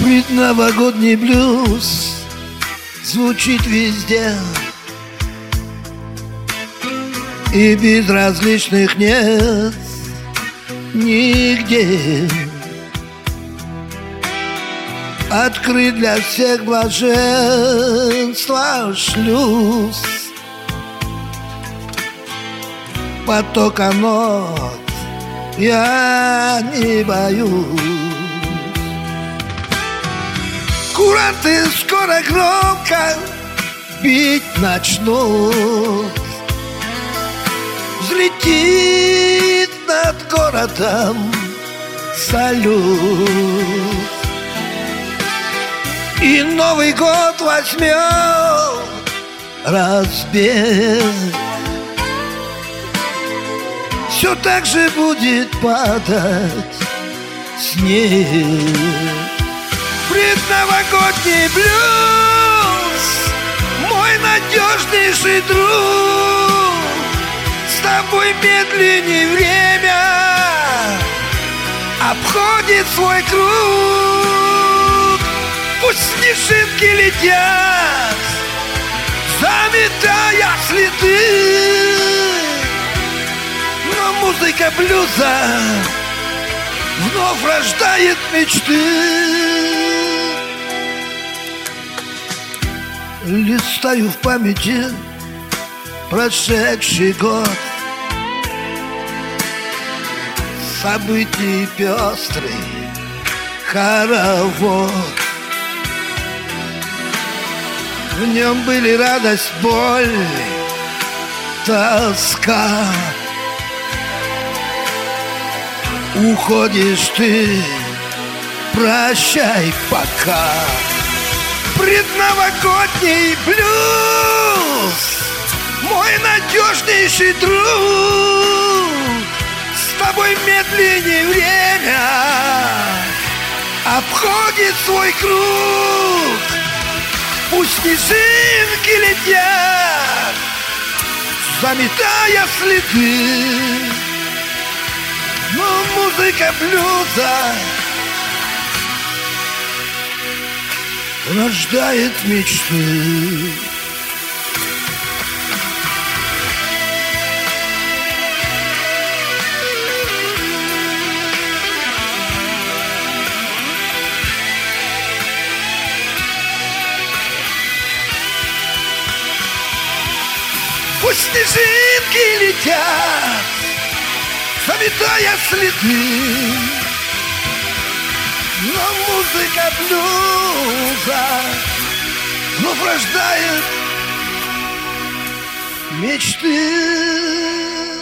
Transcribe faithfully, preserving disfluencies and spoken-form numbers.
Предновогодний блюз звучит везде, и безразличных нет нигде. Открыт для всех блаженства шлюз, потока нот я не боюсь. Куранты скоро громко бить начнут. Взлетит над городом салют, и Новый год возьмет разбег. Все так же будет падать снег. Предновогодний блюз, мой надежнейший друг, с тобой медленнее время обходит свой круг. Пусть снежинки летят, заметая следы, но музыка блюза вновь рождает мечты. Листаю в памяти прошедший год, событий пестрый хоровод. В нем были радость, боль, тоска. Уходишь ты, прощай пока. Предновогодний блюз, мой надежнейший друг, с тобой медленнее время обходит свой круг. Пусть снежинки летят, заметая следы, но музыка блюза рождает мечты. Пусть снежинки летят, заметая следы, но музыка блюза вновь рождает мечты.